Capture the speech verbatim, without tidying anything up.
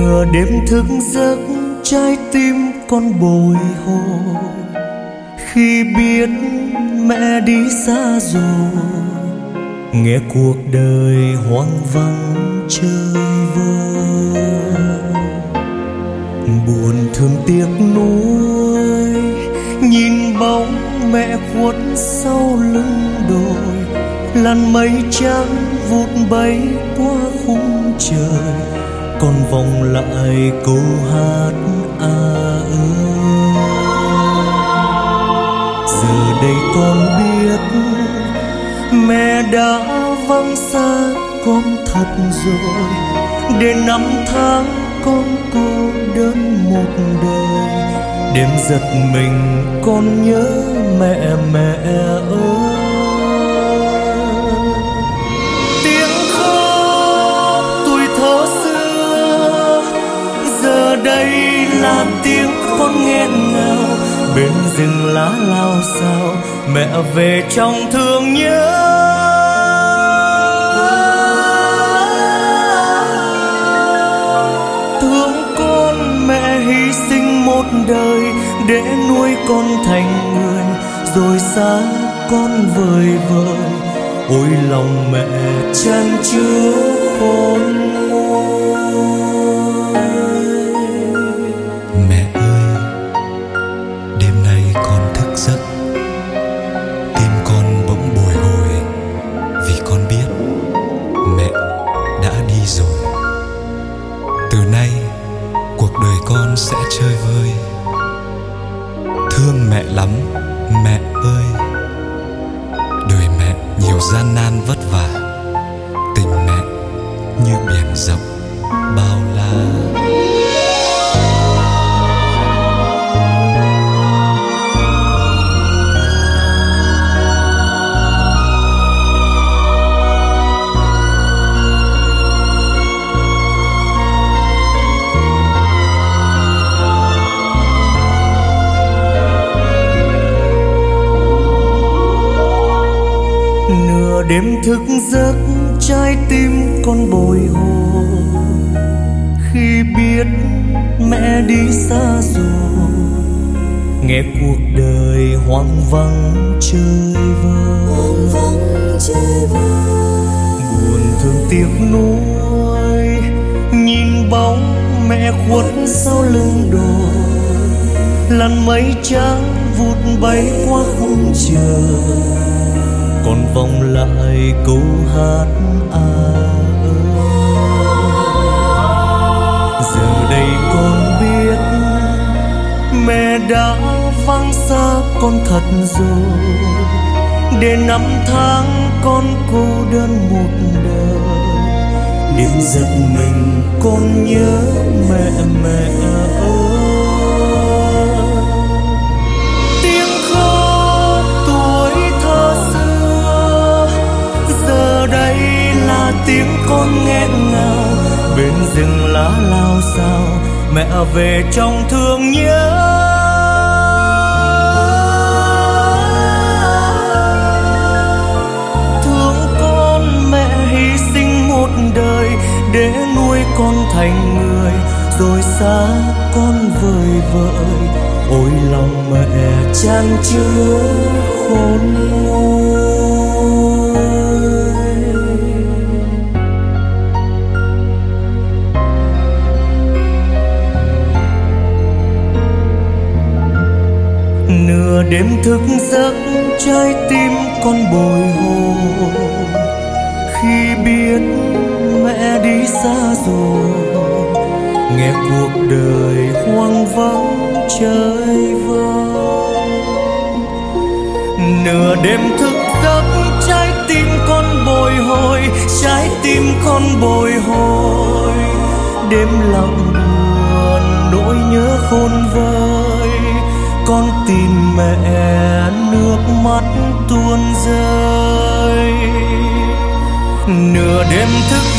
Nửa đêm thức giấc trái tim con bồi hồi khi biết mẹ đi xa rồi, nghe cuộc đời hoang vắng chơi vơi. Buồn thương tiếc nuối nhìn bóng mẹ khuất sau lưng đồi, làn mây trắng vụt bay qua khung trời, còn vòng lại câu hát à ơi. Giờ đây con biết mẹ đã vắng xa con thật rồi, để năm tháng con cô đơn một đời. Đêm giật mình con nhớ mẹ mẹ ơi. Tiếng khóc tuổi thơ xưa giờ đây là tiếng con nghẹn ngào, bên rừng lá lao xao mẹ về trong thương nhớ. Thương con mẹ hy sinh một đời để nuôi con thành người, rồi xa con vời vợi. Ôi lòng mẹ chan chứa khôn nguôi. Mẹ ơi, đêm nay con thức giấc, tim con bỗng bồi hồi, vì con biết mẹ đã đi rồi. Từ nay cuộc đời con sẽ chơi vơi. Thương mẹ lắm mẹ ơi, đời mẹ nhiều gian nan vất vả, tình mẹ như biển rộng bao la. Nửa đêm thức giấc trái tim con bồi hồi khi biết mẹ đi xa rồi, nghe cuộc đời hoang vắng chơi vơi. Buồn thương tiếc nuối nhìn bóng mẹ khuất sau lưng đồi, làn mây trắng vụt bay qua khung trời, còn vòng lại câu hát à ơi. Giờ đây con biết mẹ đã vắng xa con thật rồi, để năm tháng con cô đơn một đời. Đêm giật mình con nhớ mẹ mẹ ơi. Tiếng con nghẹn ngào bên rừng lá lao xao, mẹ về trong thương nhớ. Thương con mẹ hy sinh một đời để nuôi con thành người, rồi xa con vời vợi. Ôi lòng mẹ chan chứa khôn nguôi. Nửa đêm thức giấc trái tim con bồi hồi khi biết mẹ đi xa rồi, nghe cuộc đời hoang vắng chơi vơi. Nửa đêm thức giấc trái tim con bồi hồi, trái tim con bồi hồi. Đêm lặng buồn nỗi nhớ khôn vơi, con tìm mẹ nước mắt tuôn rơi. Nửa đêm thức